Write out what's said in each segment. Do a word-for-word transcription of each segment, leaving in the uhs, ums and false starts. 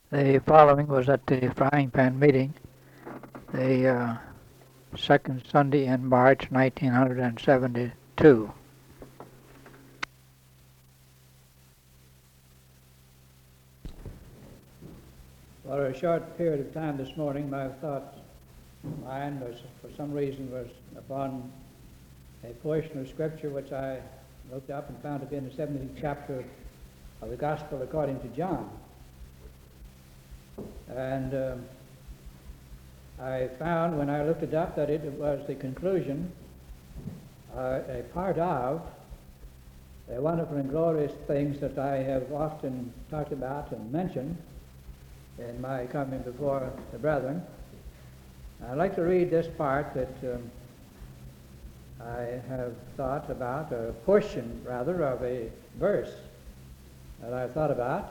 The following was at the Frying Pan meeting, the uh, second Sunday in March nineteen seventy-two. For a short period of time this morning, my thoughts, mine was, for some reason, was upon a portion of Scripture which I looked up and found to be in the seventeenth chapter of the Gospel according to John. And um, I found when I looked it up that it was the conclusion, uh, a part of the wonderful and glorious things that I have often talked about and mentioned in my coming before the brethren. I'd like to read this part that um, I have thought about, a portion rather of a verse that I've thought about.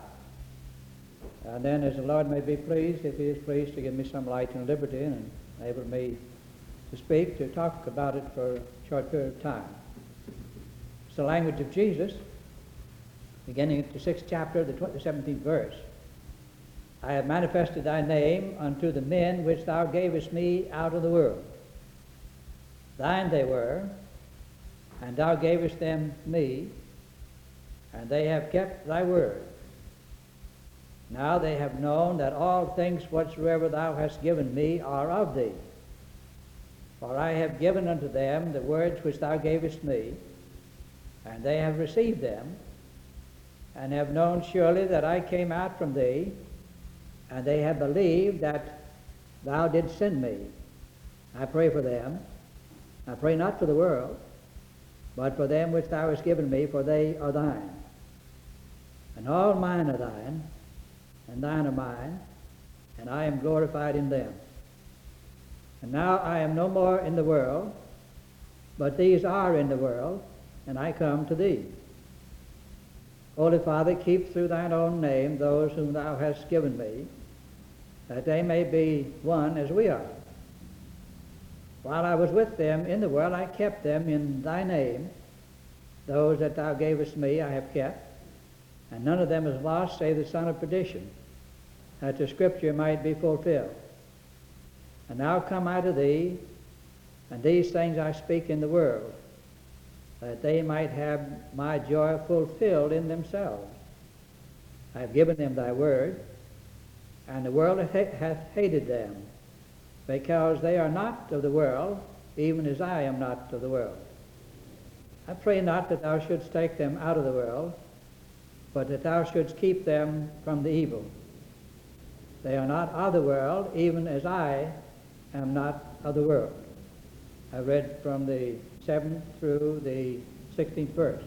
And then as the Lord may be pleased, if He is pleased to give me some light and liberty and enable me to speak, to talk about it for a short period of time. It's the language of Jesus, beginning at the sixth chapter, the seventeenth verse. I have manifested thy name unto the men which thou gavest me out of the world. Thine they were, and thou gavest them me, and they have kept thy word. Now they have known that all things whatsoever thou hast given me are of thee. For I have given unto them the words which thou gavest me, and they have received them, and have known surely that I came out from thee, and they have believed that thou didst send me. I pray for them. I pray not for the world, but for them which thou hast given me, for they are thine. And all mine are thine, and thine are mine, and I am glorified in them. And now I am no more in the world, but these are in the world, and I come to thee. Holy Father, keep through thine own name those whom thou hast given me, that they may be one as we are. While I was with them in the world, I kept them in thy name. Those that thou gavest me I have kept, and none of them is lost save the son of perdition, that the scripture might be fulfilled. And now come I to thee, and these things I speak in the world, that they might have my joy fulfilled in themselves. I have given them thy word, and the world hath hated them, because they are not of the world, even as I am not of the world. I pray not that thou shouldst take them out of the world, but that thou shouldst keep them from the evil. They are not of the world, even as I am not of the world. I read from the seventh through the sixteenth verse.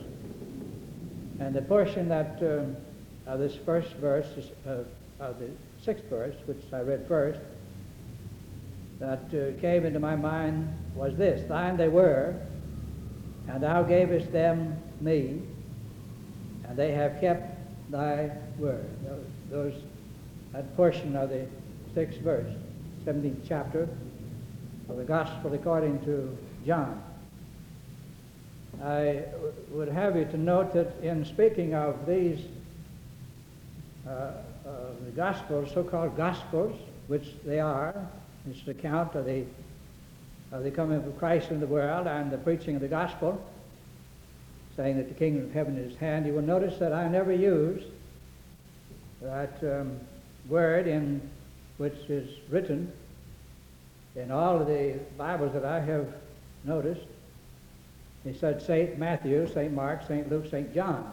And the portion that um, of this first verse, is, uh, of the sixth verse, which I read first, that uh, came into my mind was this: thine they were, and thou gavest them me, and they have kept thy word. Those, those that portion of the sixth verse, seventeenth chapter of the Gospel according to John. I w- would have you to note that in speaking of these uh, uh, the Gospels, so-called Gospels, which they are, it's the account of the of the coming of Christ in the world and the preaching of the Gospel, saying that the kingdom of heaven is at hand. You will notice that I never use that um, word in which is written in all of the Bibles that I have noticed. He said Saint Matthew, Saint Mark, Saint Luke, Saint John.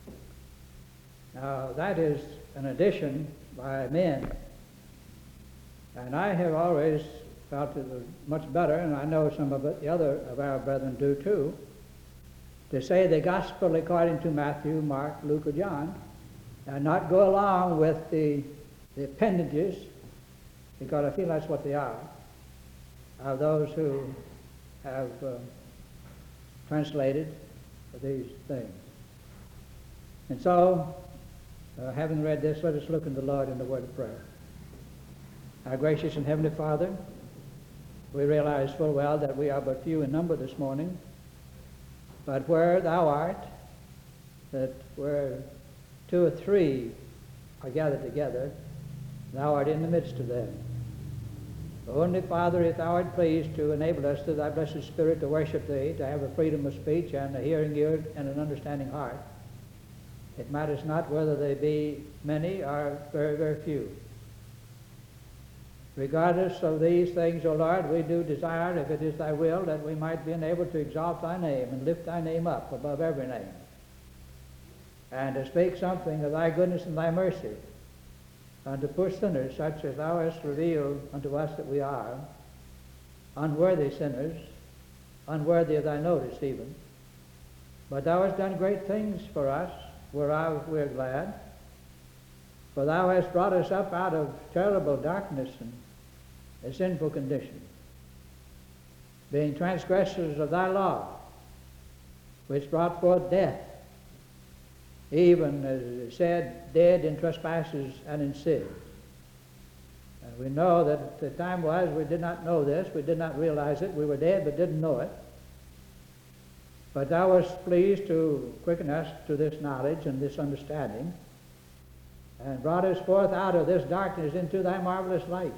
Now that is an addition by men, and I have always felt it was much better, and I know some of it, the other of our brethren do too, to say the Gospel according to Matthew, Mark, Luke, or John, and not go along with the, the appendages, because I feel that's what they are, of those who have uh, translated these things. And so, uh, having read this, let us look in the Lord in the word of prayer. Our gracious and heavenly Father, we realize full well that we are but few in number this morning, but where thou art, that where two or three are gathered together, Thou art in the midst of them. Only, Father, if thou art pleased to enable us through thy blessed Spirit to worship thee, to have a freedom of speech and a hearing ear and an understanding heart, it matters not whether they be many or very, very few. Regardless of these things, O Lord, we do desire, if it is thy will, that we might be enabled to exalt thy name and lift thy name up above every name, and to speak something of thy goodness and thy mercy, and to push sinners such as thou hast revealed unto us that we are, unworthy sinners, unworthy of thy notice even. But thou hast done great things for us, whereof we are glad. For thou hast brought us up out of terrible darkness and a sinful condition, being transgressors of thy law, which brought forth death, even as it said, dead in trespasses and in sin. And we know that the time was we did not know this, we did not realize it, we were dead but didn't know it. But thou wast pleased to quicken us to this knowledge and this understanding, and brought us forth out of this darkness into thy marvelous light.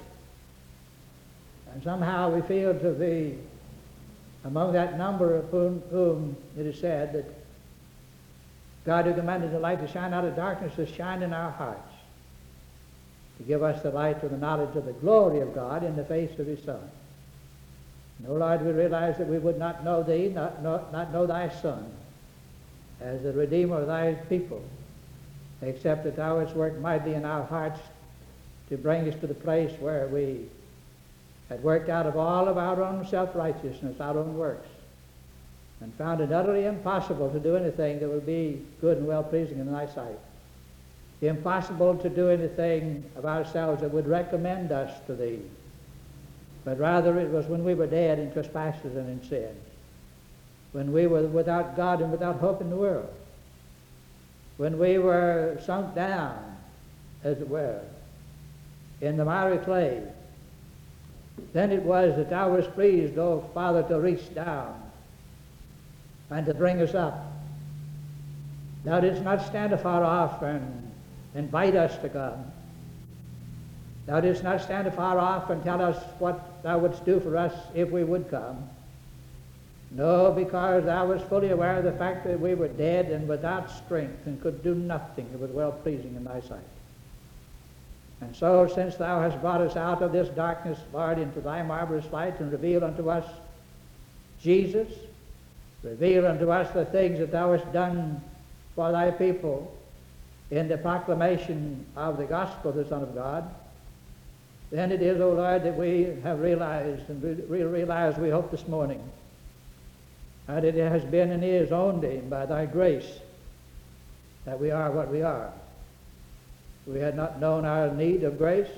And somehow we feel to be among that number of whom, whom it is said that God, who commanded the light to shine out of darkness, has shined in our hearts to give us the light to the knowledge of the glory of God in the face of his Son. And, O Lord, we realize that we would not know thee, not, not, not know thy Son as the Redeemer of thy people, except that thou hast worked mightily in our hearts to bring us to the place where we had worked out of all of our own self-righteousness, our own works, and found it utterly impossible to do anything that would be good and well-pleasing in thy sight. Impossible to do anything of ourselves that would recommend us to thee. But rather it was when we were dead in trespasses and in sins, when we were without God and without hope in the world, when we were sunk down, as it were, in the miry clay, then it was that thou wast pleased, O Father, to reach down and to bring us up. Thou didst not stand afar off and invite us to come. Thou didst not stand afar off and tell us what thou wouldst do for us if we would come. No, because thou wast fully aware of the fact that we were dead and without strength and could do nothing that was well-pleasing in thy sight. And so, since thou hast brought us out of this darkness, Lord, into thy marvelous light, and revealed unto us Jesus, reveal unto us the things that thou hast done for thy people in the proclamation of the gospel of the Son of God, then it is, O Lord, that we have realized, and we realize, we hope this morning, that it has been and is only by thy grace that we are what we are. We had not known our need of grace,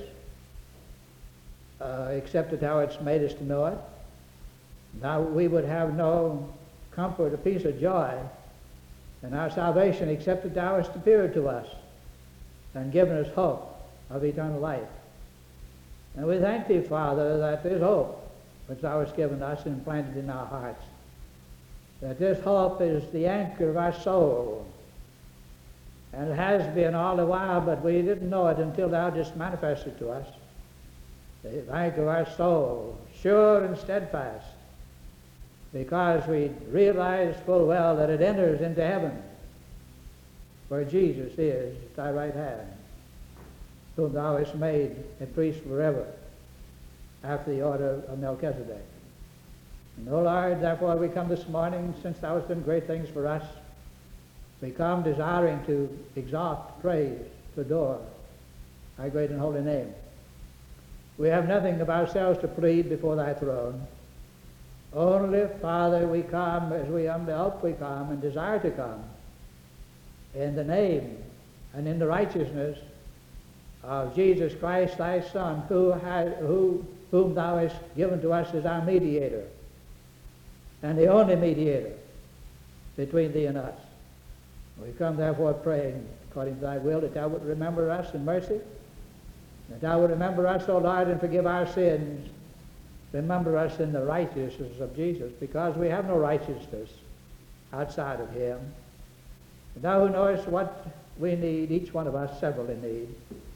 uh, except that thou hadst made us to know it. Now we would have no comfort, a peace, or joy in our salvation, except that thou hast appeared to us and given us hope of eternal life. And we thank thee, Father, that this hope which thou hast given us and planted in our hearts, that this hope is the anchor of our soul, and it has been all the while, but we didn't know it until thou just manifested to us. The anchor of our soul, sure and steadfast, because we realize full well that it enters into heaven, where Jesus is at thy right hand, whom thou hast made a priest forever, after the order of Melchizedek. And, O Lord, therefore we come this morning, since thou hast done great things for us, we come desiring to exalt, praise, to adore thy great and holy name. We have nothing of ourselves to plead before thy throne. Only, Father, we come as we humbly hope we come and desire to come in the name and in the righteousness of Jesus Christ, thy Son, who has, who, whom thou hast given to us as our mediator, and the only mediator between thee and us. We come therefore praying, according to thy will, that thou would remember us in mercy, that thou would remember us, O Lord, and forgive our sins. Remember us in the righteousness of Jesus, because we have no righteousness outside of him. And thou who knowest what we need, each one of us severally need,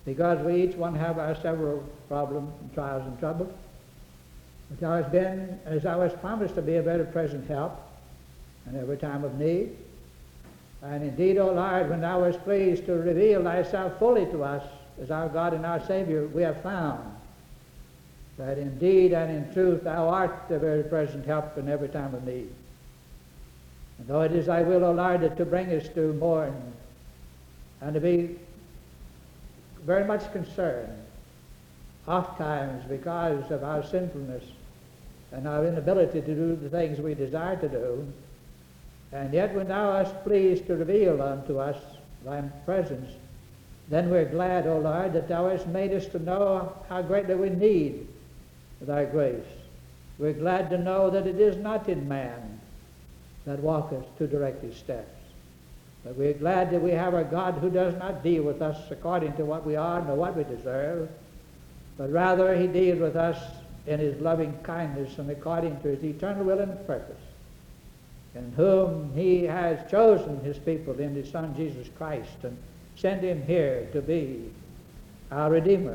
because we each one have our several problems and trials and troubles. But thou hast been, as thou hast promised, to be a very present help in every time of need. And indeed, O Lord, when thou wast pleased to reveal thyself fully to us as our God and our Savior, we have found that indeed and in truth thou art the very present help in every time of need. And though it is thy will, O Lord, to bring us to mourn and to be very much concerned, oft times because of our sinfulness and our inability to do the things we desire to do, and yet when thou hast pleased to reveal unto us thy presence, then we're glad, O Lord, that thou hast made us to know how greatly we need thy grace. We're glad to know that it is not in man that walketh to direct his steps, but we're glad that we have a God who does not deal with us according to what we are nor what we deserve, but rather he deals with us in his loving kindness and according to his eternal will and purpose, in whom he has chosen his people in his Son Jesus Christ and sent him here to be our Redeemer,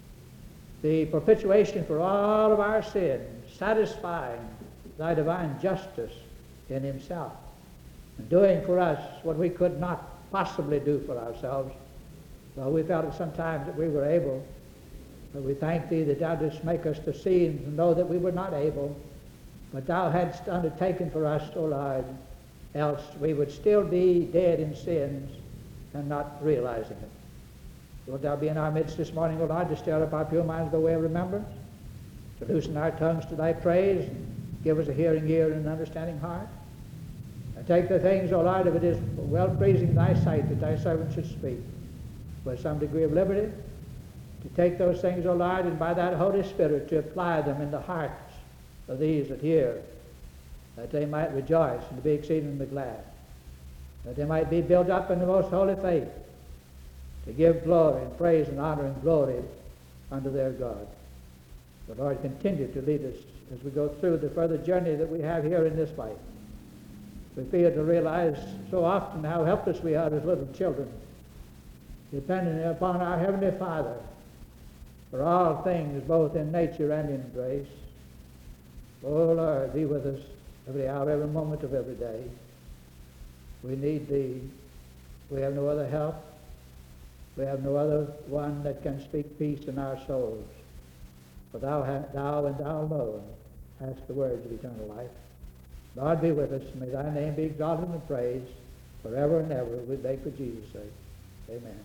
the propitiation for all of our sins, satisfying thy divine justice in himself, and doing for us what we could not possibly do for ourselves, though we felt at sometimes that we were able. But we thank thee that thou didst make us to see and to know that we were not able, but thou hadst undertaken for us, O Lord, else we would still be dead in sins and not realizing it. Wilt thou be in our midst this morning, O Lord, to stir up our pure minds by way of remembrance, to loosen our tongues to thy praise, and give us a hearing ear and an understanding heart, and take the things, O Lord, if it is well-pleasing in thy sight that thy servant should speak, with some degree of liberty, to take those things, O Lord, and by that Holy Spirit to apply them in the hearts of these that hear, that they might rejoice and be exceedingly glad, that they might be built up in the most holy faith, to give glory and praise and honor and glory unto their God. The Lord continue to lead us as we go through the further journey that we have here in this life. We fail to realize so often how helpless we are as little children, depending upon our Heavenly Father for all things, both in nature and in grace. Oh Lord, be with us every hour, every moment of every day. We need thee. We have no other help. We have no other one that can speak peace in our souls. For thou, ha- thou and thou alone hast the words of eternal life. Lord, be with us. May thy name be exalted and praised forever and ever. We beg for Jesus' sake. Amen.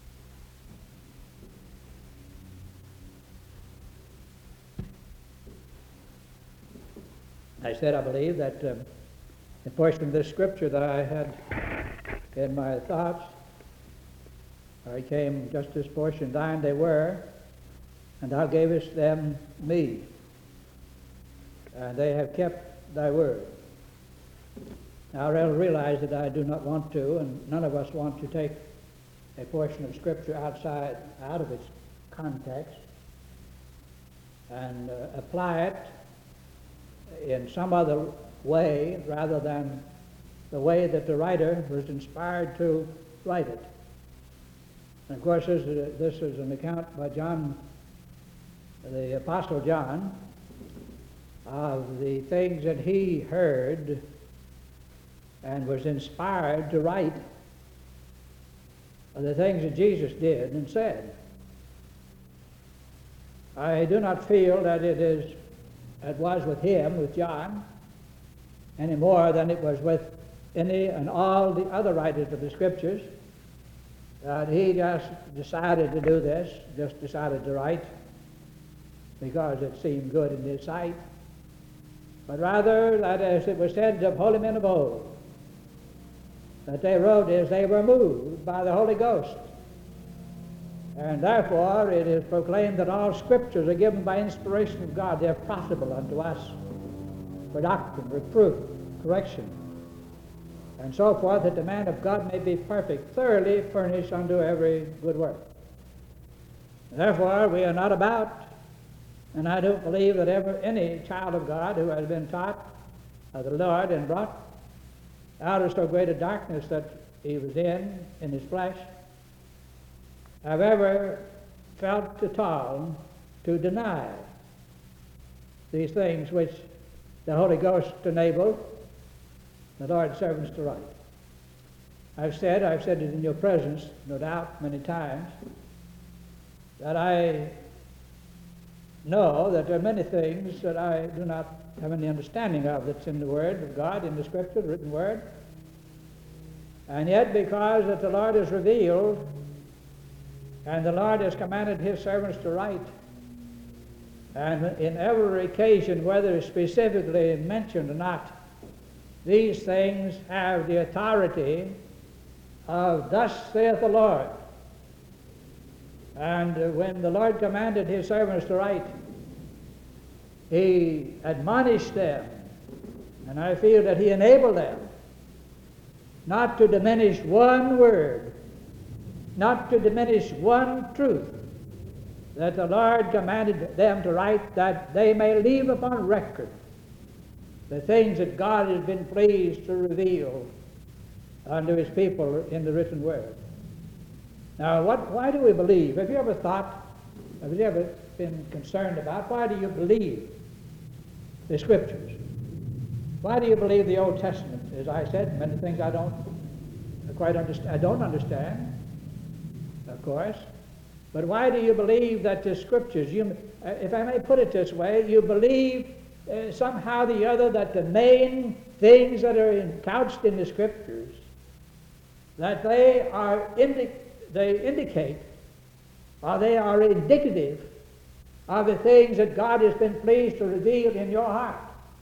I said, I believe, that um, the portion of this scripture that I had in my thoughts, I came just this portion, thine they were, and thou gavest them me, and they have kept thy word. Now I realize that I do not want to, and none of us want to take a portion of scripture outside, out of its context, and uh, apply it in some other way rather than the way that the writer was inspired to write it. And of course, this is, a, this is an account by John, the Apostle John, of the things that he heard and was inspired to write, of the things that Jesus did and said. I do not feel that it is it was with him, with John, any more than it was with any and all the other writers of the Scriptures, that he just decided to do this, just decided to write because it seemed good in his sight, but rather that, as it was said of holy men of old, that they wrote as they were moved by the Holy Ghost. And therefore it is proclaimed that all scriptures are given by inspiration of God. They are profitable unto us for doctrine, reproof, correction, and so forth, that the man of God may be perfect, thoroughly furnished unto every good work. Therefore we are not about, and I don't believe that ever any child of God who has been taught of the Lord and brought out of so great a darkness that he was in, in his flesh, have ever felt at all to deny these things which the Holy Ghost enabled the Lord's servants to write. I've said, I've said it in your presence, no doubt, many times, that I know that there are many things that I do not have any understanding of that's in the Word of God, in the Scripture, the written Word. And yet, because that the Lord has revealed and the Lord has commanded His servants to write, and in every occasion, whether specifically mentioned or not, these things have the authority of thus saith the Lord. And uh, when the Lord commanded His servants to write, He admonished them, and I feel that He enabled them not to diminish one word, not to diminish one truth that the Lord commanded them to write, that they may leave upon record the things that God has been pleased to reveal unto His people in the written Word. Now, what, why do we believe? Have you ever thought, have you ever been concerned about, why do you believe the Scriptures? Why do you believe the Old Testament? As I said, many things I don't quite understand. I don't understand, of course. But why do you believe that the Scriptures, you, if I may put it this way, you believe uh, somehow or the other that the main things that are in, couched in the Scriptures, that they are indi- they indicate, or they are indicative of the things that God has been pleased to reveal in your heart.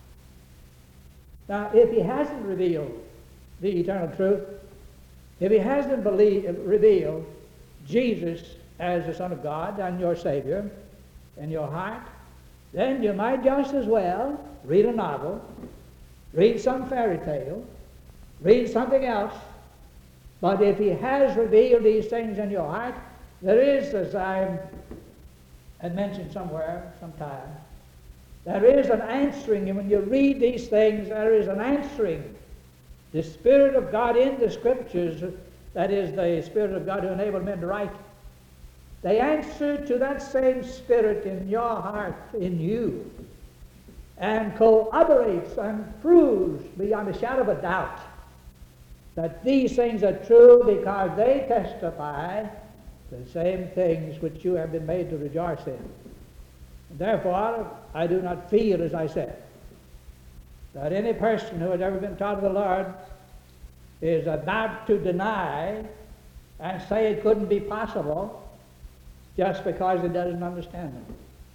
Now, if He hasn't revealed the eternal truth, if He hasn't believe, revealed Jesus as the Son of God and your Savior in your heart, then you might just as well read a novel, read some fairy tale, read something else. But if He has revealed these things in your heart, there is, as I had mentioned somewhere, sometime, there is an answering, and when you read these things, there is an answering. The Spirit of God in the Scriptures, that is the Spirit of God who enabled men to write, they answer to that same Spirit in your heart, in you, and corroborates and proves beyond a shadow of a doubt that these things are true, because they testify the same things which you have been made to rejoice in. And therefore, I do not feel, as I said, that any person who has ever been taught of the Lord is about to deny and say it couldn't be possible just because he doesn't understand them.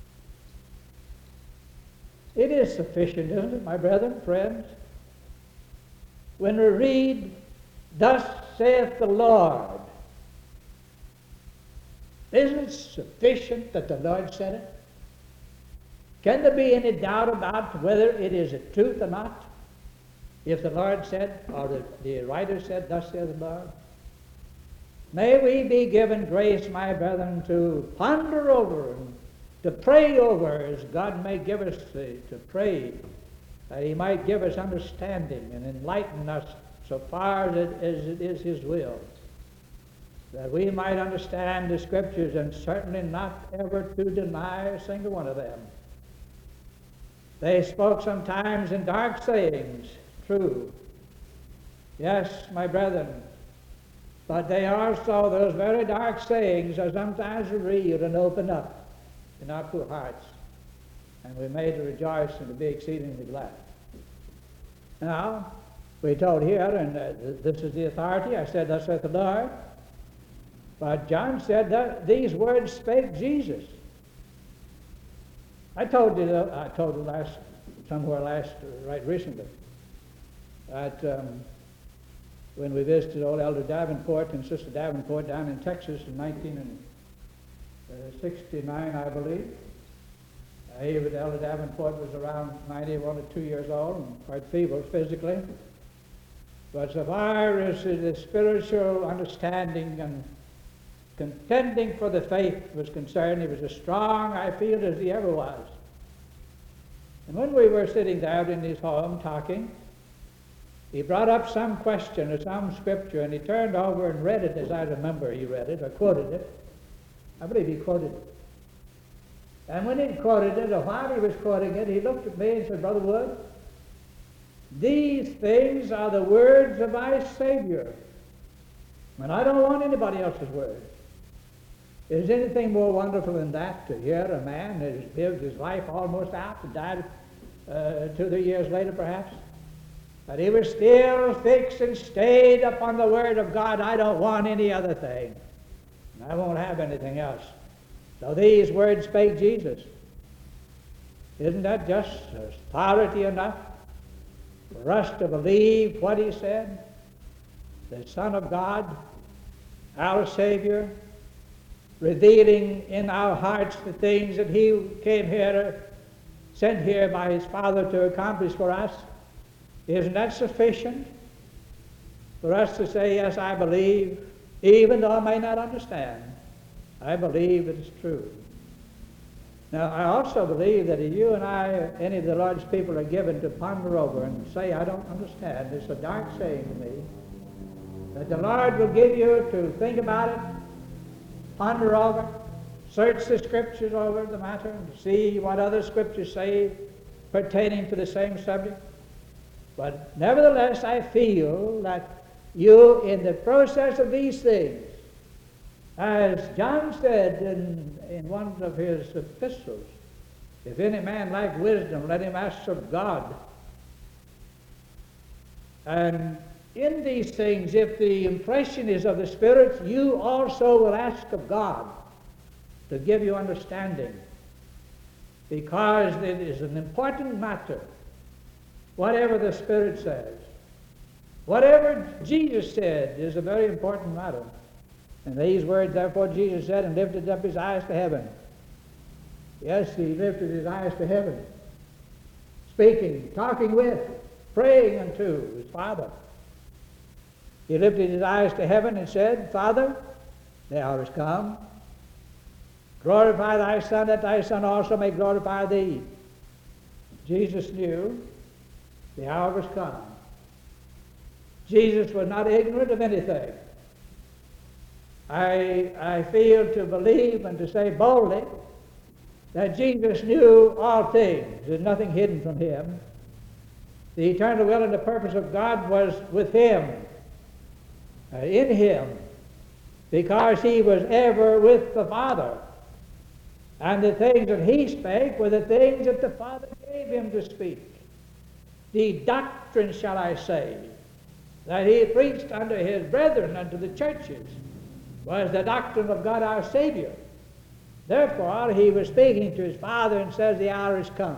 It is sufficient, isn't it, my brethren, friends, when we read, "Thus saith the Lord." Isn't it sufficient that the Lord said it? Can there be any doubt about whether it is a truth or not? If the Lord said, or the, the writer said, "Thus saith the Lord." May we be given grace, my brethren, to ponder over and to pray over, as God may give us the, to pray, that He might give us understanding and enlighten us so far as it, as it is His will, that we might understand the Scriptures and certainly not ever to deny a single one of them. They spoke sometimes in dark sayings, true. Yes, my brethren, but they also, those very dark sayings, are sometimes revealed and open up in our poor hearts, and we're made to rejoice and to be exceedingly glad. Now, we're told here, and uh, this is the authority, I said, "Thus saith the Lord." But John said that these words spake Jesus. I told you, I told you last, somewhere last, uh, right recently, that um, when we visited old Elder Davenport and Sister Davenport down in Texas in nineteen sixty-nine, I believe. Uh, even Elder Davenport was around ninety-one or two years old and quite feeble physically. But so far as the spiritual understanding and contending for the faith was concerned, he was as strong, I feel, as he ever was. And when we were sitting there in his home talking, he brought up some question or some scripture, and he turned over and read it as I remember he read it, or quoted it. I believe he quoted it. And when he quoted it, or while he was quoting it, he looked at me and said, Brother Wood, these things are the words of my Savior. And I don't want anybody else's words. Is anything more wonderful than that, to hear a man that has lived his life almost out and died uh, two, three years later perhaps? But he was still fixed and stayed upon the Word of God. I don't want any other thing. I won't have anything else. So these words spake Jesus. Isn't that just authority enough for us to believe what he said? The Son of God, our Savior, revealing in our hearts the things that he came here, sent here by his Father to accomplish for us. Isn't that sufficient for us to say, yes, I believe, even though I may not understand? I believe it is true. Now, I also believe that if you and I, any of the Lord's people, are given to ponder over and say, I don't understand, it's a dark saying to me, that the Lord will give you to think about it, ponder over, search the Scriptures over the matter, and see what other Scriptures say pertaining to the same subject. But nevertheless, I feel that you, in the process of these things, as John said in, in one of his epistles, if any man lack wisdom, let him ask of God. And in these things, if the impression is of the Spirit, you also will ask of God to give you understanding, because it is an important matter. Whatever the Spirit says, whatever Jesus said is a very important matter. And these words, therefore, Jesus said, and lifted up his eyes to heaven. Yes, he lifted his eyes to heaven, speaking, talking with, praying unto his Father. He lifted his eyes to heaven and said, Father, the hour is come. Glorify thy Son, that thy Son also may glorify thee. Jesus knew the hour was come. Jesus was not ignorant of anything. I, I feel to believe and to say boldly that Jesus knew all things. There's nothing hidden from him. The eternal will and the purpose of God was with him, uh, in him, because he was ever with the Father. And the things that he spake were the things that the Father gave him to speak. The doctrine, shall I say, that he preached unto his brethren, unto the churches, was the doctrine of God our Savior. Therefore, he was speaking to his Father and says, the hour is come.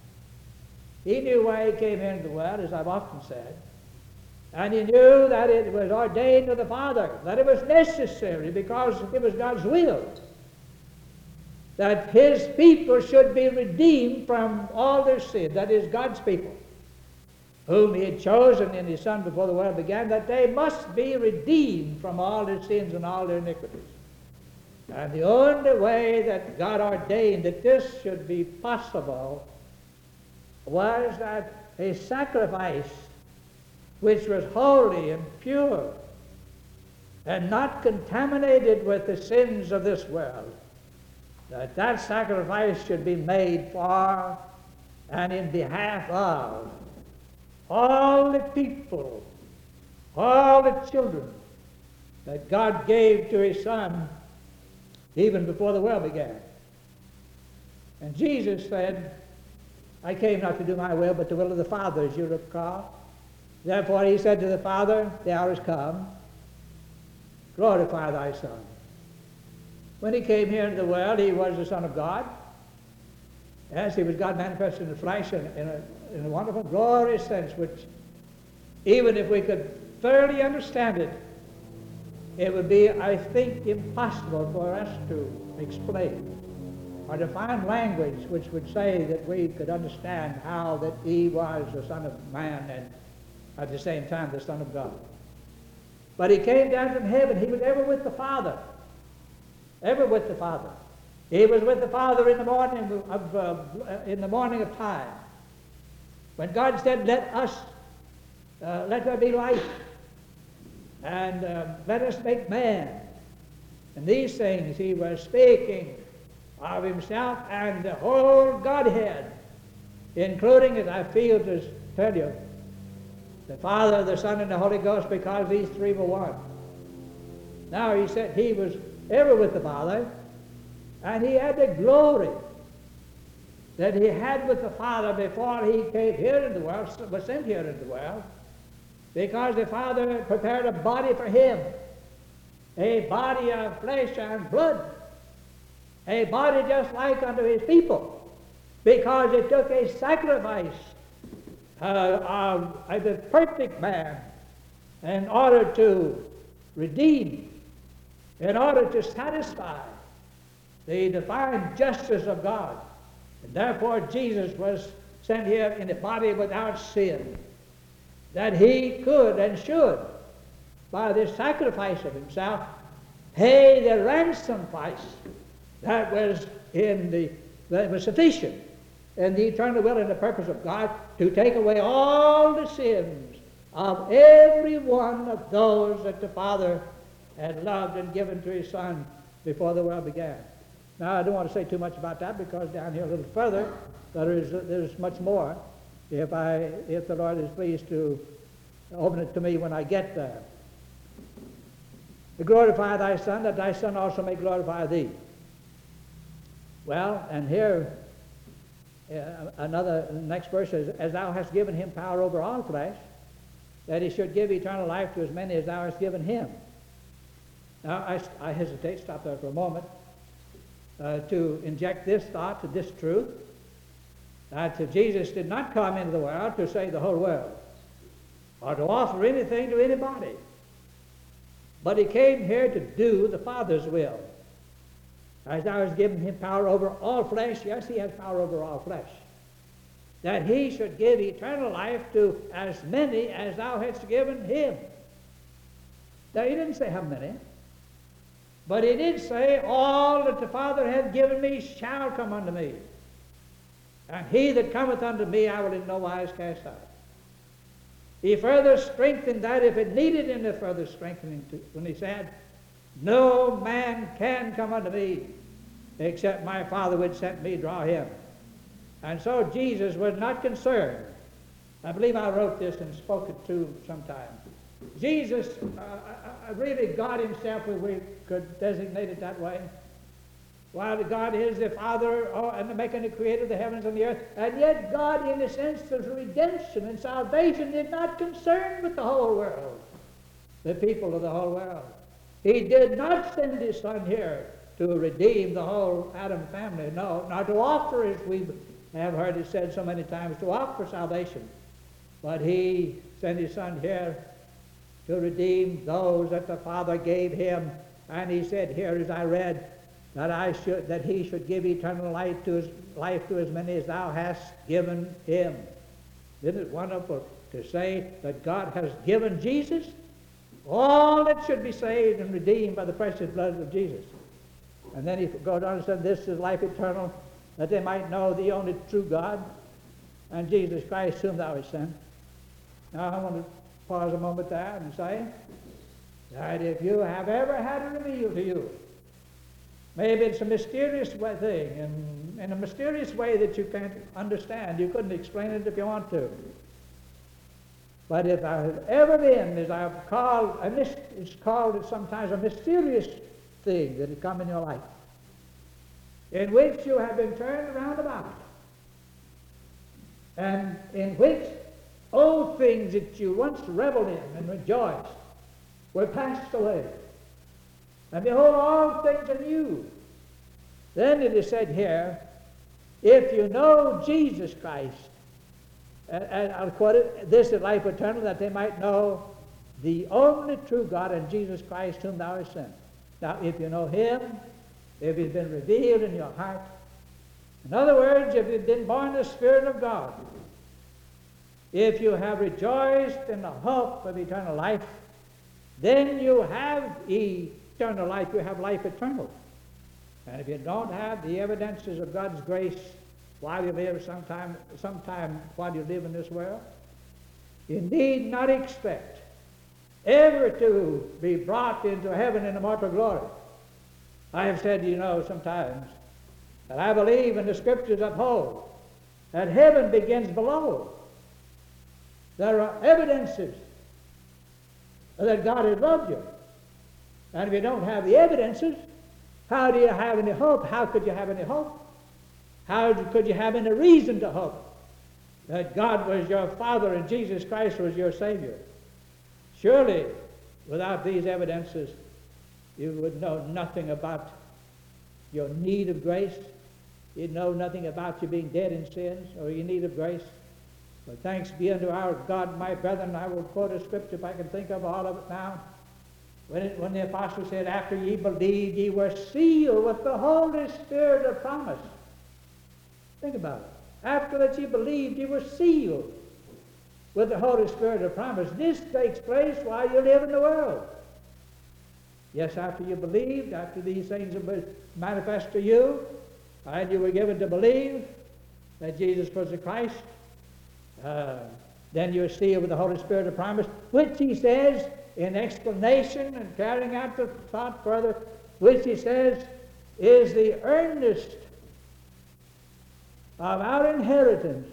He knew why he came into the world, as I've often said. And he knew that it was ordained of the Father, that it was necessary because it was God's will, that his people should be redeemed from all their sin, that is, God's people, whom he had chosen in his Son before the world began, that they must be redeemed from all their sins and all their iniquities. And the only way that God ordained that this should be possible was that a sacrifice which was holy and pure and not contaminated with the sins of this world, that that sacrifice should be made for and in behalf of all the people, all the children that God gave to his Son even before the world began. And Jesus said, I came not to do my will, but the will of the Father, as you recall. Therefore he said to the Father, the hour is come, glorify thy Son. When he came here into the world, he was the Son of God. Yes, he was God manifested in the flesh in, in, a, in a wonderful, glorious sense, which even if we could thoroughly understand it, it would be, I think, impossible for us to explain or to find language which would say that we could understand how that he was the Son of Man and at the same time the Son of God. But he came down from heaven. He was ever with the Father. Ever with the Father. He was with the Father in the morning of uh, in the morning of time, when God said, "Let us, uh, let there be light, and uh, let us make man And these things he was speaking of himself and the whole Godhead, including, as I feel to tell you, the Father, the Son, and the Holy Ghost, because these three were one. Now he said he was ever with the Father, and he had the glory that he had with the Father before he came here in the world, was sent here in the world, because the Father prepared a body for him, a body of flesh and blood, a body just like unto his people, because it took a sacrifice uh, of, of the perfect man in order to redeem, in order to satisfy the divine justice of God. And therefore Jesus was sent here in a body without sin, that he could and should, by the sacrifice of himself, pay the ransom price that was in the that was sufficient in the eternal will and the purpose of God to take away all the sins of every one of those that the Father had loved and given to his Son before the world began. Now, I don't want to say too much about that, because down here a little further there is there's much more, if I if the Lord is pleased to open it to me when I get there. To glorify thy Son, that thy Son also may glorify thee. Well, and here uh, another next verse is, as thou hast given him power over all flesh, that he should give eternal life to as many as thou hast given him. Now, I, I hesitate, stop there for a moment, uh, to inject this thought, to this truth, that Jesus did not come into the world to save the whole world, or to offer anything to anybody, but he came here to do the Father's will. As thou hast given him power over all flesh, yes, he has power over all flesh, that he should give eternal life to as many as thou hast given him. Now, he didn't say how many, but he did say, all that the Father hath given me shall come unto me, and he that cometh unto me I will in no wise cast out. He further strengthened that, if it needed any further strengthening, to, when he said, no man can come unto me except my Father which sent me draw him. And so Jesus was not concerned. I believe I wrote this and spoke it to sometime. Jesus uh, really God himself, if we could designate it that way, while God is the Father oh, and the maker and the creator of the heavens and the earth, and yet God, in the sense of redemption and salvation, is not concerned with the whole world, the people of the whole world. He did not send his Son here to redeem the whole Adam family, no, not to offer, as we have heard it said so many times, to offer salvation, but he sent his Son here to redeem those that the Father gave him. And he said here, as I read, that I should that he should give eternal life to his life to as many as thou hast given him. Isn't it wonderful to say that God has given Jesus all that should be saved and redeemed by the precious blood of Jesus? And then he goes on and said, this is life eternal, that they might know the only true God and Jesus Christ whom thou hast sent. Now I want to pause a moment there and say that if you have ever had it revealed to you, maybe it's a mysterious way thing, and in a mysterious way that you can't understand. You couldn't explain it if you want to. But if I have ever been, as I've called, a mis- it's called sometimes a mysterious thing that has come in your life, in which you have been turned around about, and in which old things that you once reveled in and rejoiced were passed away, and behold, all things are new. Then it is said here, if you know Jesus Christ, and, and I'll quote it, this is life eternal, that they might know the only true God and Jesus Christ whom thou hast sent. Now, if you know him, if he's been revealed in your heart, in other words, if you've been born of the Spirit of God, if you have rejoiced in the hope of eternal life, then you have eternal life, you have life eternal. And if you don't have the evidences of God's grace while you live sometime, sometime while you live in this world, you need not expect ever to be brought into heaven in immortal glory. I have said, you know, sometimes, that I believe in the Scriptures uphold that heaven begins below. There are evidences that God has loved you. And if you don't have the evidences, how do you have any hope? How could you have any hope? How could you have any reason to hope that God was your Father and Jesus Christ was your Savior? Surely, without these evidences, you would know nothing about your need of grace. You'd know nothing about you being dead in sins or your need of grace. But thanks be unto our God, my brethren, I will quote a scripture if I can think of all of it now. When, it, when the apostle said, after ye believed, ye were sealed with the Holy Spirit of promise. Think about it. After that ye believed, ye were sealed with the Holy Spirit of promise. This takes place while you live in the world. Yes, after you believed, after these things have been manifest to you, and you were given to believe that Jesus was the Christ, uh, then you're sealed with the Holy Spirit of promise, which he says, in explanation and carrying out the thought further, which he says is the earnest of our inheritance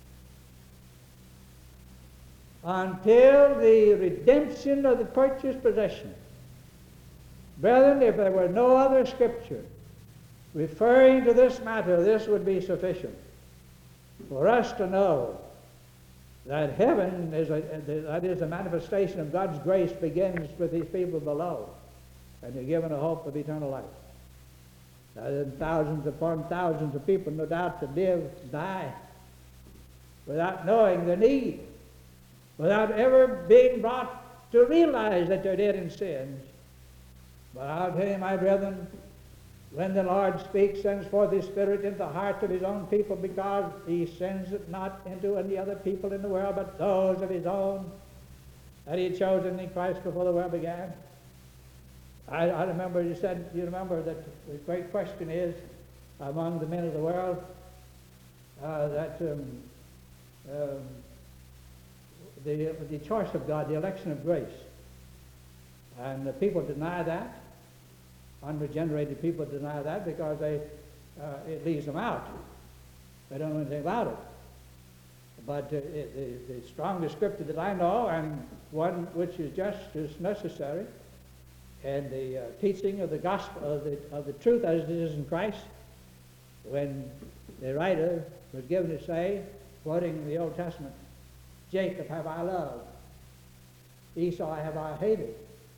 until the redemption of the purchased possession. Brethren, if there were no other scripture referring to this matter, this would be sufficient for us to know that heaven is a, that is a manifestation of God's grace begins with these people below, and they're given a hope of eternal life. Now, thousands upon thousands of people, no doubt, to live, die, without knowing their need, without ever being brought to realize that they're dead in sins. But I'll tell you, my brethren, when the Lord speaks, sends forth his Spirit into the hearts of his own people, because he sends it not into any other people in the world, but those of his own that he had chosen in Christ before the world began. I, I remember you said, you remember that the great question is among the men of the world uh, that um, um, the, the choice of God, the election of grace. And the people deny that. Unregenerated people deny that because they, uh, it leaves them out. They don't know anything about it. But uh, it, the, the strongest scripture that I know, and one which is just as necessary, and the uh, teaching of the gospel, of the, of the truth as it is in Christ, when the writer was given to say, quoting the Old Testament, Jacob have I loved, Esau have I hated.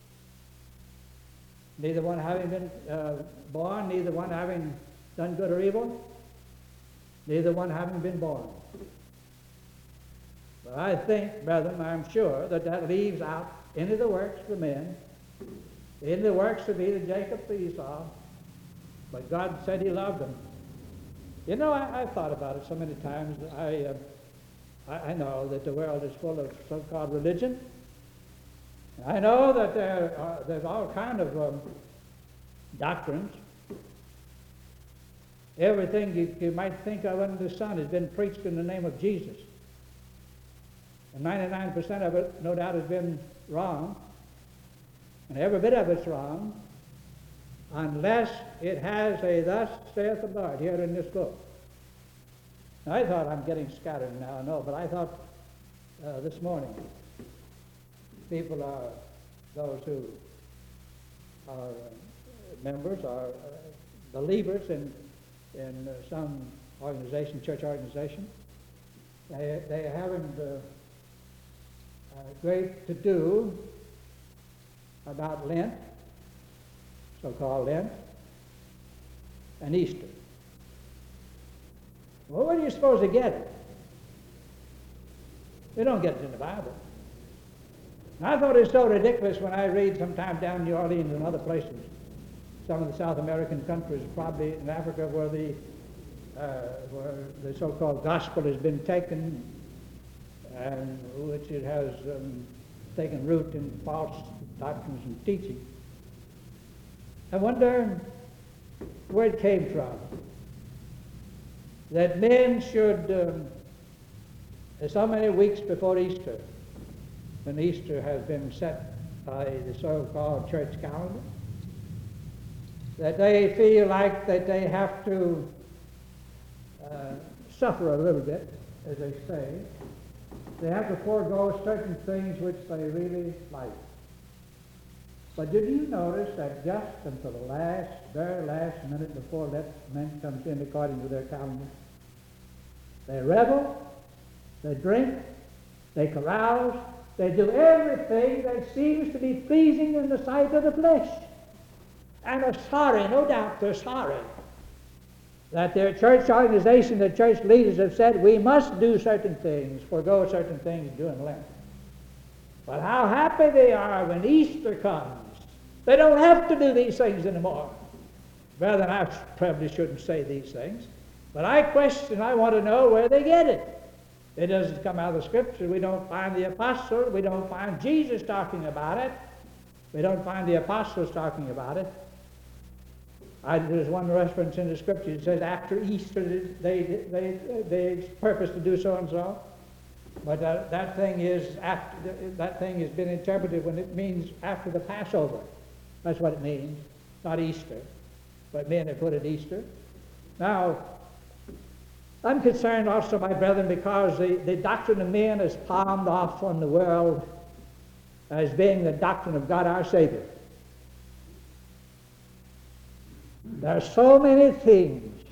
Neither one having been uh, born, neither one having done good or evil, neither one having been born. But I think, brethren, I'm sure that that leaves out into the works of men, in the works of either Jacob or Esau, but God said he loved them. You know, I, I've thought about it so many times. I, uh, I, I know that the world is full of so-called religion. I know that there are, there's all kind of um, doctrines. Everything you, you might think of under the sun has been preached in the name of Jesus. And ninety-nine percent of it, no doubt, has been wrong. And every bit of it's wrong unless it has a thus saith the Lord here in this book. Now, I thought I'm getting scattered now, I know, but I thought uh, this morning, people are those who are uh, members, are uh, believers in, in uh, some organization, church organization. They, they are having uh, uh, great to do about Lent, so-called Lent, and Easter. Well, where do you suppose they get it? They don't get it in the Bible. I thought it was so ridiculous when I read sometime down in New Orleans and other places, some of the South American countries, probably in Africa, where the uh, where the so-called gospel has been taken, and which it has um, taken root in false doctrines and teaching. I wonder where it came from. That men should, um, so many weeks before Easter, when Easter has been set by the so-called church calendar, that they feel like that they have to uh, suffer a little bit, as they say. They have to forego certain things which they really like. But did you notice that just until the last, very last minute before that man comes in according to their calendar, they revel, they drink, they carouse, they do everything that seems to be pleasing in the sight of the flesh. And are sorry, no doubt they're sorry, that their church organization, their church leaders have said we must do certain things, forego certain things during Lent. But how happy they are when Easter comes. They don't have to do these things anymore. Rather, I probably shouldn't say these things, but I question, I want to know where they get it. It doesn't come out of the Scripture. We don't find the apostles. We don't find Jesus talking about it. We don't find the apostles talking about it. I, there's one reference in the Scripture that says after Easter they, they, they purpose to do so and so. But uh, that thing is after, that thing has been interpreted when it means after the Passover. That's what it means, not Easter. But men have put it Easter. Now, I'm concerned also, my brethren, because the, the doctrine of men is palmed off on the world as being the doctrine of God our Savior. There are so many things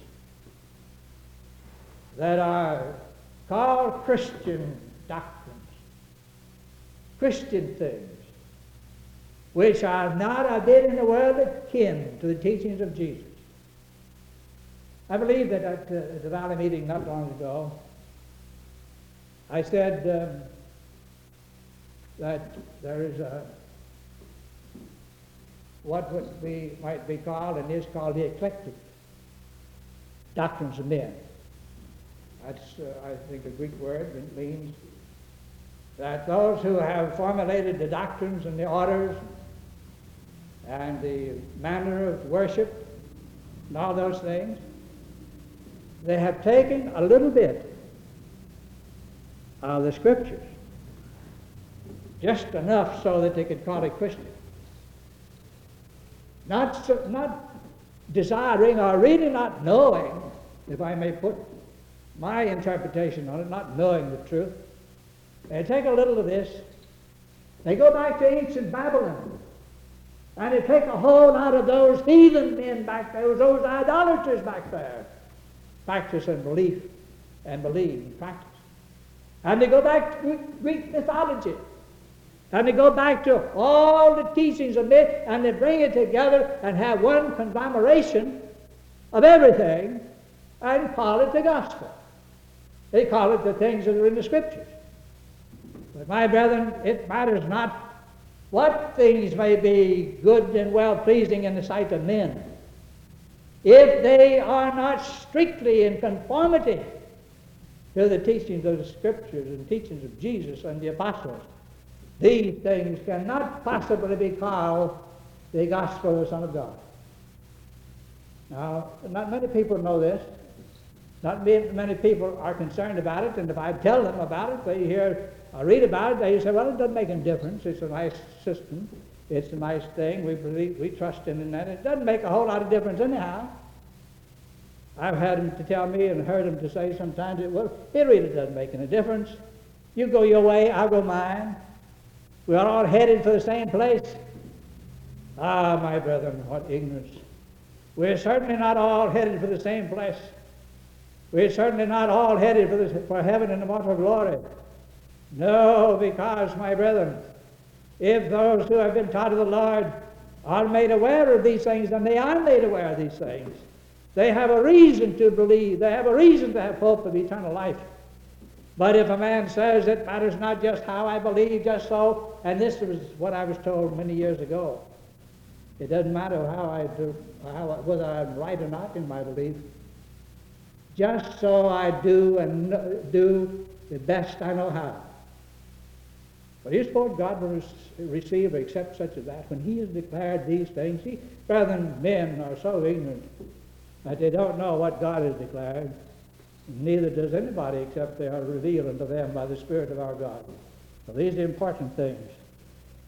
that are called Christian doctrines, Christian things, which are not a bit in the world akin to the teachings of Jesus. I believe that at, uh, at the Valley meeting not long ago, I said um, that there is a what would be, might be called and is called the eclectic doctrines of men. That's, uh, I think, a Greek word that means that those who have formulated the doctrines and the orders and the manner of worship and all those things, they have taken a little bit of the Scriptures, just enough so that they could call it Christian. Not, so, not desiring or really not knowing, if I may put my interpretation on it, not knowing the truth. They take a little of this. They go back to ancient Babylon. And they take a whole lot of those heathen men back there, those idolaters back there. Practice and belief, and believe and practice. And they go back to Greek, Greek mythology. And they go back to all the teachings of men, and they bring it together and have one conglomeration of everything and call it the gospel. They call it the things that are in the Scriptures. But my brethren, it matters not what things may be good and well-pleasing in the sight of men. If they are not strictly in conformity to the teachings of the Scriptures and teachings of Jesus and the apostles, these things cannot possibly be called the gospel of the Son of God. Now, not many people know this. Not many people are concerned about it, and if I tell them about it, they hear or read about it, they say, well, it doesn't make any difference. It's a nice system. It's a nice thing. We believe, we trust in that. It doesn't make a whole lot of difference anyhow. I've had them to tell me and heard them to say sometimes, well, it really doesn't make any difference. You go your way, I'll go mine. We are all headed for the same place. Ah, my brethren, what ignorance. We're certainly not all headed for the same place. We're certainly not all headed for, the, for heaven and immortal glory. No, because, my brethren, if those who have been taught of the Lord are made aware of these things, then they are made aware of these things. They have a reason to believe. They have a reason to have hope of eternal life. But if a man says it matters not just how I believe, just so, and this was what I was told many years ago, it doesn't matter how I do, how, whether I'm right or not in my belief, just so I do and do the best I know how. But you suppose God will receive or accept such as that when He has declared these things? He, brethren, men are so ignorant that they don't know what God has declared. Neither does anybody except they are revealed unto them by the Spirit of our God. So these are important things.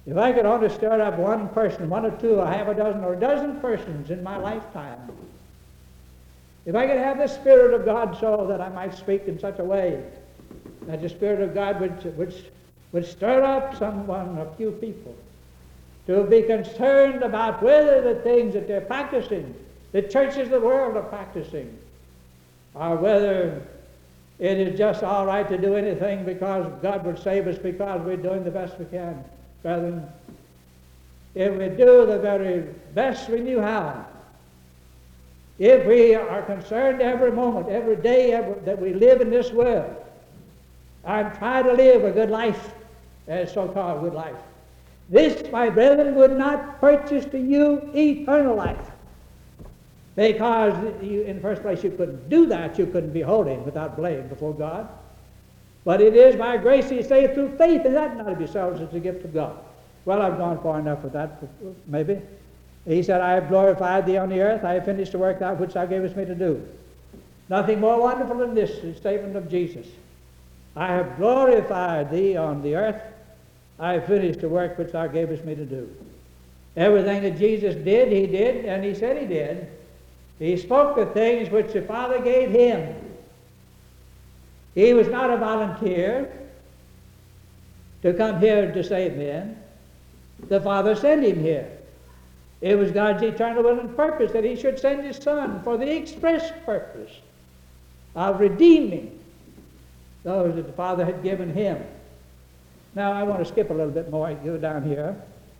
If I could only stir up one person, one or two, or half a dozen, or a dozen persons in my lifetime, if I could have the Spirit of God so that I might speak in such a way that the Spirit of God would, would, would stir up someone, a few people, to be concerned about whether the things that they're practicing, the churches of the world are practicing, or whether it is just all right to do anything because God would save us because we're doing the best we can. Brethren, if we do the very best we knew how, if we are concerned every moment, every day every, that we live in this world, and try to live a good life, as so-called good life, this, my brethren, would not purchase to you eternal life. Because you, in the first place, you couldn't do that. You couldn't be holy without blame before God. But it is by grace you say through faith, and that not of yourselves, it's a gift of God. Well, I've gone far enough with that, maybe. He said, I have glorified thee on the earth. I have finished the work thou which thou gavest me to do. Nothing more wonderful than this, the statement of Jesus. I have glorified thee on the earth. I have finished the work which thou gavest me to do. Everything that Jesus did, he did, and he said he did. He spoke the things which the Father gave him. He was not a volunteer to come here to save men. The Father sent him here. It was God's eternal will and purpose that he should send his Son for the express purpose of redeeming those that the Father had given him. Now I want to skip a little bit more and go down here.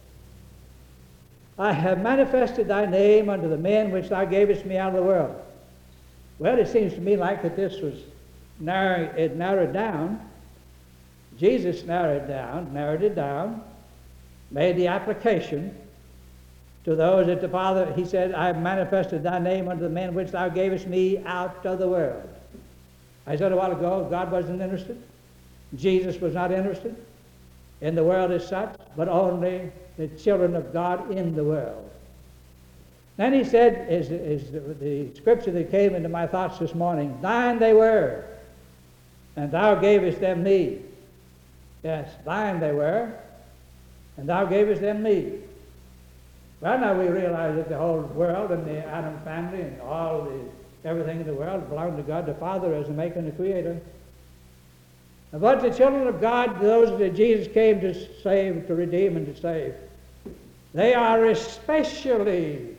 I have manifested thy name unto the men which thou gavest me out of the world. Well, it seems to me like that this was narrow, it narrowed down. Jesus narrowed down, narrowed it down, made the application to those that the Father, he said, I have manifested thy name unto the men which thou gavest me out of the world. I said a while ago, God wasn't interested. Jesus was not interested in the world as such, but only the children of God in the world. Then he said, is, is the, the scripture that came into my thoughts this morning, thine they were, and thou gavest them me. Yes, thine they were, and thou gavest them me. Well, now we realize that the whole world and the Adam family and all the everything in the world belonged to God the Father as the maker and the creator. But the children of God, those that Jesus came to save, to redeem and to save, they are especially,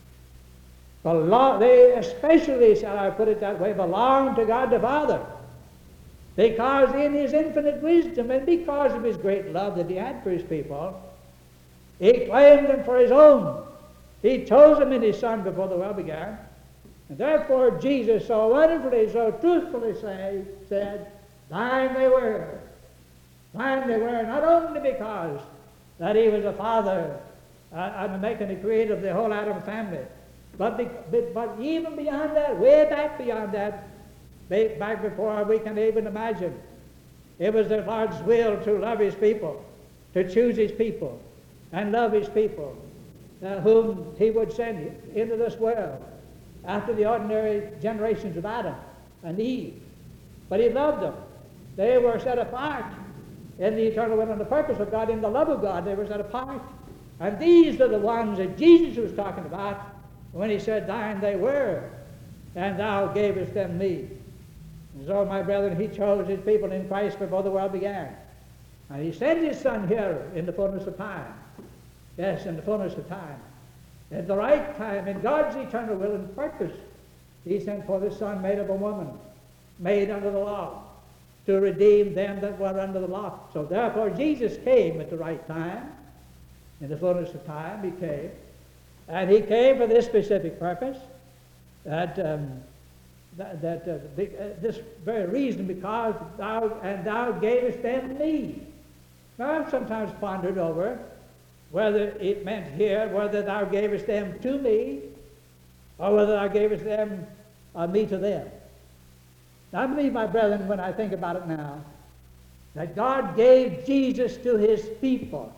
belong, they especially, shall I put it that way, belong to God the Father. Because in his infinite wisdom and because of his great love that he had for his people, he claimed them for his own. He chose them in his Son before the world began. And therefore Jesus so wonderfully, so truthfully say, said, thine they were. Thine they were, not only because that he was the Father uh, and the maker and the creator of the whole Adam family, but, be, but, but even beyond that, way back beyond that, back before we can even imagine, it was the Lord's will to love his people, to choose his people, and love his people, uh, whom he would send into this world after the ordinary generations of Adam and Eve. But he loved them. They were set apart in the eternal will and the purpose of God, in the love of God. They were set apart. And these are the ones that Jesus was talking about when he said, thine they were, and thou gavest them me. And so, my brethren, he chose his people in Christ before the world began. And he sent his Son here in the fullness of time. Yes, in the fullness of time. At the right time, in God's eternal will and purpose, he sent forth his Son made of a woman, made under the law, to redeem them that were under the law. So therefore Jesus came at the right time. In the fullness of time he came. And he came for this specific purpose, that, um, that, that uh, the, uh, this very reason, because thou, and thou gavest them me. Now I've sometimes pondered over whether it meant here, whether thou gavest them to me, or whether thou gavest them, uh, me to them. Now I believe, my brethren, when I think about it now, that God gave Jesus to his people.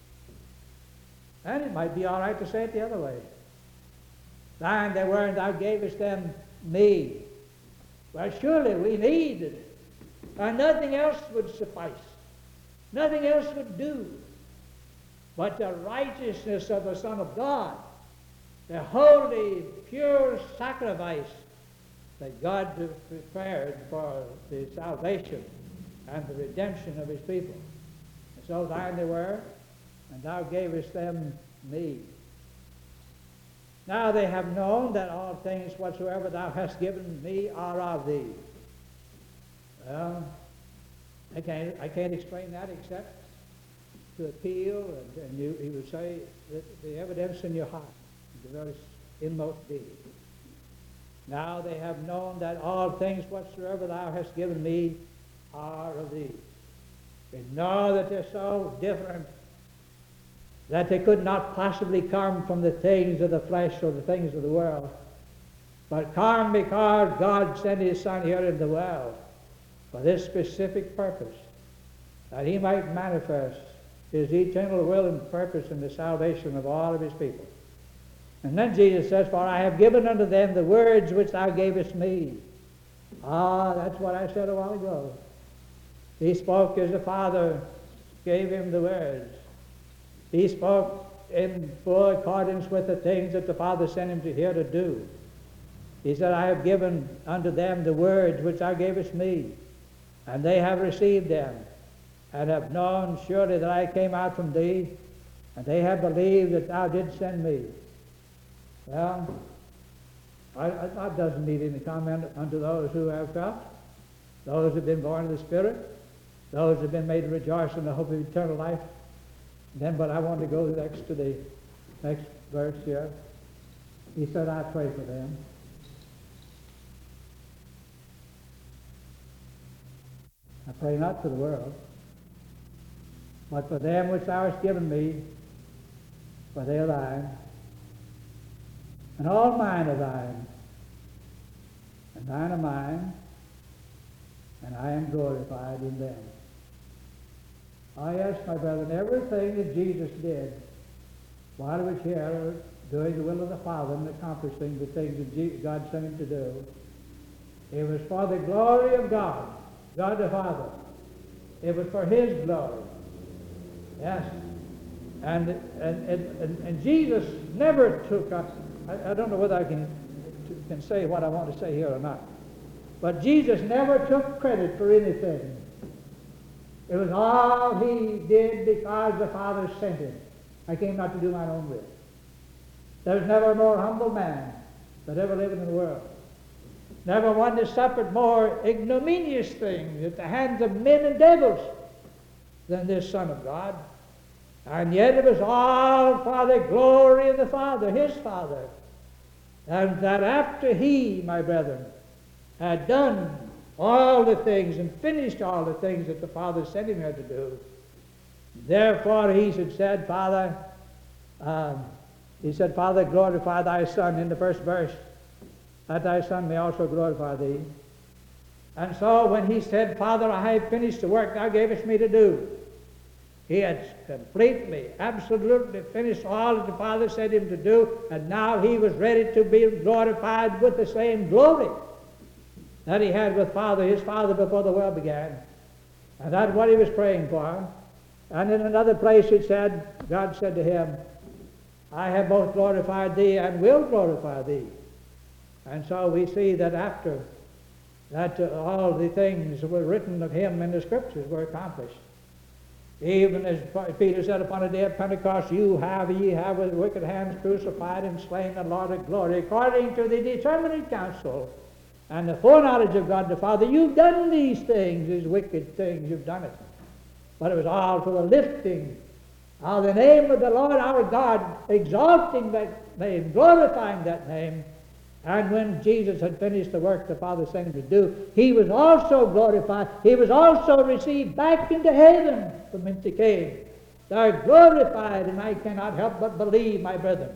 And it might be all right to say it the other way. Thine they were, and thou gavest them me. Well, surely we need it. And nothing else would suffice. Nothing else would do. but the righteousness of the Son of God, the holy, pure sacrifice that God prepared for the salvation and the redemption of his people. And so thine they were, and thou gavest them me. Now they have known that all things whatsoever thou hast given me are of thee. Well, I can't, I can't explain that except to appeal, and, and you, he would say that the evidence in your heart, the very inmost being. Now they have known that all things whatsoever thou hast given me are of thee. They know that they're so different that they could not possibly come from the things of the flesh or the things of the world, but come because God sent his Son here in the world for this specific purpose, that he might manifest his eternal will and purpose in the salvation of all of his people. And then Jesus says, for I have given unto them the words which thou gavest me. Ah, that's what I said a while ago. He spoke as the Father gave him the words. He spoke in full accordance with the things that the Father sent him to here to do. He said, I have given unto them the words which thou gavest me, and they have received them, and have known surely that I came out from thee, and they have believed that thou didst send me. Well, I, I, that doesn't need any comment unto those who have felt, those who have been born of the Spirit, those who have been made to rejoice in the hope of eternal life. Then, but I want to go next to the next verse here. He said, I pray for them. I pray not for the world, but for them which thou hast given me, for they are thine, and all mine are thine, and thine are mine, and I am glorified in them. Ah, yes, my brethren, everything that Jesus did while he was here doing the will of the Father and accomplishing the things that God sent him to do, it was for the glory of God, God the Father. It was for his glory. Yes. And, and, and, and Jesus never took up, I, I don't know whether I can, can say what I want to say here or not, but Jesus never took credit for anything. It was all he did because the Father sent him. I came not to do mine own will. There was never a more humble man that ever lived in the world. Never one that suffered more ignominious things at the hands of men and devils than this Son of God. And yet it was all for the glory of the Father, his Father. And that after he, my brethren, had done all the things and finished all the things that the Father sent him here to do, therefore he had said, Father, um, he said, Father, glorify thy Son in the first verse, that thy Son may also glorify thee. And so when he said, Father, I have finished the work thou gavest me to do, he had completely, absolutely finished all that the Father sent him to do, and now he was ready to be glorified with the same glory that he had with Father, his Father, before the world began. And that's what he was praying for. And in another place it said, God said to him, I have both glorified thee and will glorify thee. And so we see that after that uh, all the things that were written of him in the Scriptures were accomplished. Even as Peter said upon the day of Pentecost, you have, ye have with wicked hands crucified and slain the Lord of glory, according to the determinate counsel and the foreknowledge of God the Father. You've done these things, these wicked things, you've done it. But it was all for the lifting of the name of the Lord our God, exalting that name, glorifying that name. And when Jesus had finished the work the Father sent him to do, he was also glorified. He was also received back into heaven from whence he came. They're glorified, and I cannot help but believe, my brethren,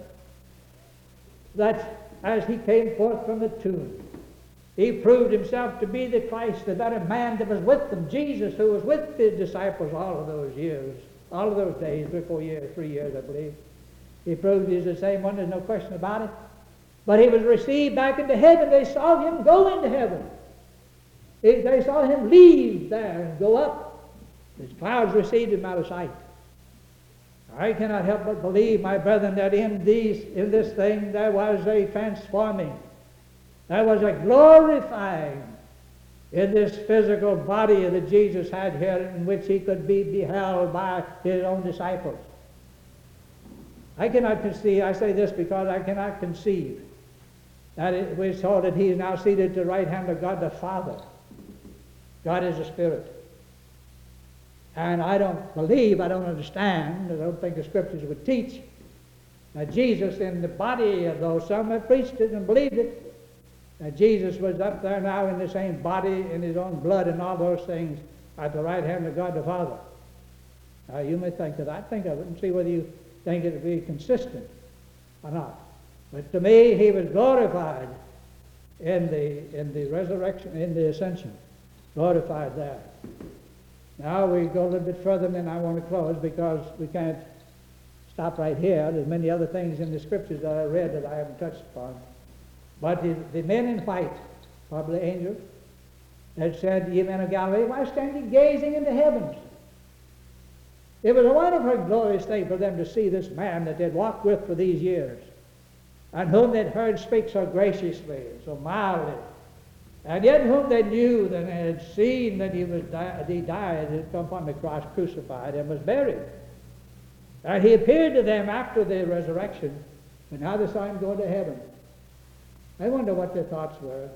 that as he came forth from the tomb, he proved himself to be the Christ, the very man that was with them, Jesus, who was with his disciples all of those years, all of those days, three, four years, three years, I believe. He proved he's the same one, there's no question about it. But he was received back into heaven. They saw him go into heaven. They, they saw him leave there and go up. His clouds received him out of sight. I cannot help but believe, my brethren, that in these, in this thing there was a transforming, there was a glorifying in this physical body that Jesus had here, in which he could be beheld by his own disciples. I cannot conceive, I say this because I cannot conceive that it was told that he is now seated at the right hand of God the Father. God is a spirit. And I don't believe, I don't understand, I don't think the scriptures would teach that Jesus in the body, though some have preached it and believed it, that Jesus was up there now in the same body, in his own blood and all those things at the right hand of God the Father. Now you may think of that, think of it and see whether you think it would be consistent or not. But to me, he was glorified in the, in the resurrection, in the ascension, glorified there. Now we go a little bit further, and then I want to close because we can't stop right here. There's many other things in the scriptures that I read that I haven't touched upon. But the, the men in white, probably angels, that said, "Ye men of Galilee, why stand ye gazing into heavens?" It was a wonderful and glorious thing for them to see this man that they'd walked with for these years, and whom they'd heard speak so graciously and so mildly, and yet whom they knew and had seen that he was di- he died, had come upon the cross crucified, and was buried. And he appeared to them after the resurrection, and now they saw him go to heaven. I wonder what their thoughts were.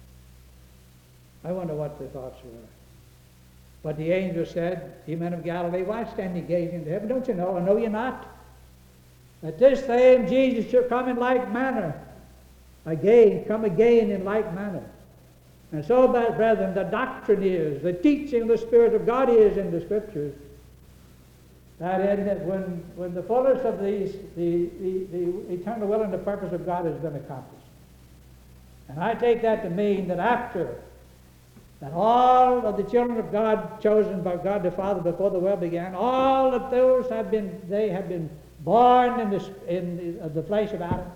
I wonder what their thoughts were. But the angel said, "Ye men of Galilee, why stand ye gazing into heaven? Don't you know, or know ye not, that this same Jesus shall come in like manner, again, come again in like manner?" And so, brethren, the doctrine is, the teaching of the Spirit of God is in the Scriptures, that in that when, when the fullness of these, the, the, the eternal will and the purpose of God has been accomplished. And I take that to mean that after that all of the children of God chosen by God the Father before the world began, all of those have been, they have been born in, this, in the, the flesh of Adam.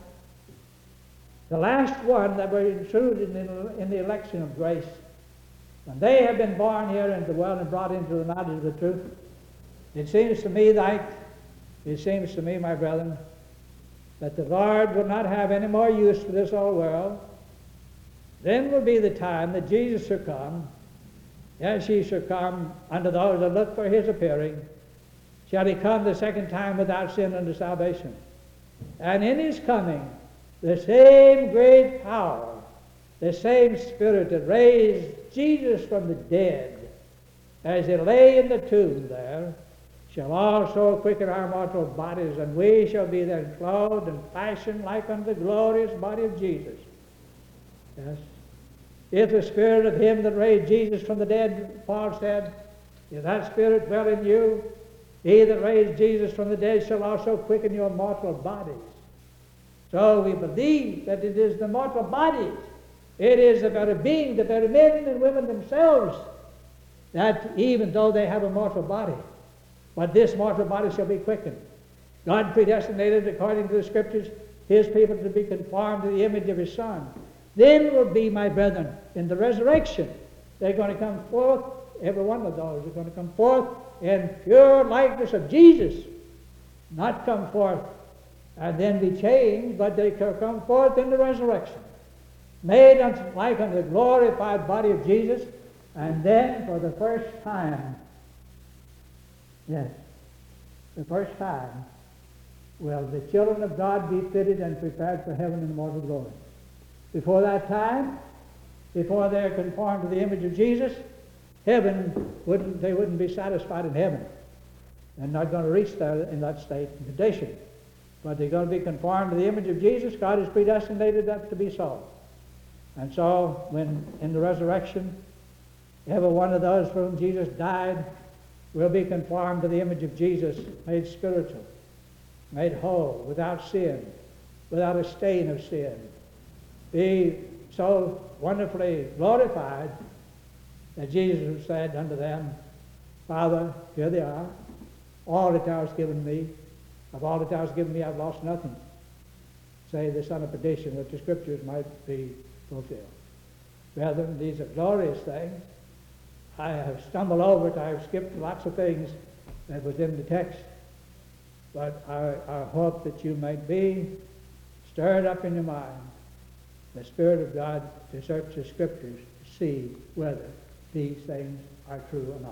The last one that were included in the, in the election of grace, when they have been born here into the world and brought into the knowledge of the truth, it seems to me that, it seems to me, my brethren, that the Lord will not have any more use for this old world. Then will be the time that Jesus shall come. Yes, he shall come unto those that look for his appearing. Shall he come the second time without sin unto salvation. And in his coming, the same great power, the same Spirit that raised Jesus from the dead, as he lay in the tomb there, shall also quicken our mortal bodies, and we shall be then clothed and fashioned like unto the glorious body of Jesus. Yes. If the Spirit of him that raised Jesus from the dead, Paul said, if that Spirit dwell in you, he that raised Jesus from the dead shall also quicken your mortal bodies. So we believe that it is the mortal bodies, it is the very being, the very men and women themselves, that even though they have a mortal body, but this mortal body shall be quickened. God predestinated, according to the Scriptures, his people to be conformed to the image of his Son. Then will be, my brethren, in the resurrection, they're going to come forth, every one of those are going to come forth in pure likeness of Jesus, not come forth and then be changed, but they shall come forth in the resurrection, made unto, like unto the glorified body of Jesus, and then for the first time, yes, the first time, will the children of God be fitted and prepared for heaven and immortal glory. Before that time, before they're conformed to the image of Jesus, heaven wouldn't, they wouldn't be satisfied in heaven. They're not going to reach there in that state and condition. But they're going to be conformed to the image of Jesus. God has predestinated that to be so. And so, when in the resurrection, every one of those for whom Jesus died will be conformed to the image of Jesus, made spiritual, made whole, without sin, without a stain of sin. Be so wonderfully glorified that Jesus said unto them, Father, here they are. All that thou hast given me, of all that thou hast given me, I've lost nothing. Say the son of perdition, that the Scriptures might be fulfilled. Brethren, these are glorious things. I have stumbled over it. I have skipped lots of things that was in the text. but I, I hope that you may be stirred up in your mind, the Spirit of God, to search the Scriptures to see whether these things are true or not.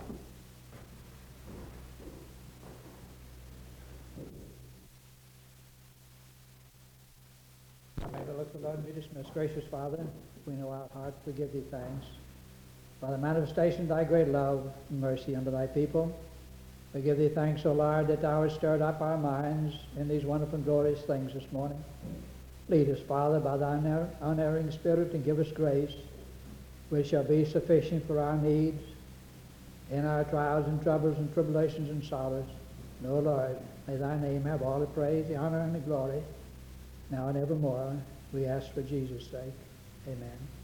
May the look of the Lord be dismissed. Gracious Father, we know our hearts, we give thee thanks by the manifestation of thy great love and mercy unto thy people. We give thee thanks, O Lord, that thou hast stirred up our minds in these wonderful and glorious things this morning. Lead us, Father, by thy uner- unerring Spirit, and give us grace, which shall be sufficient for our needs in our trials and troubles and tribulations and sorrows. And, O Lord, may thy name have all the praise, the honor, and the glory, now and evermore. We ask for Jesus' sake. Amen.